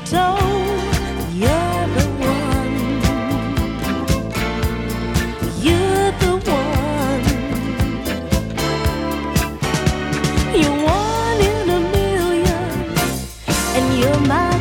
told you're the one. You're the one. You're one in a million, and you're my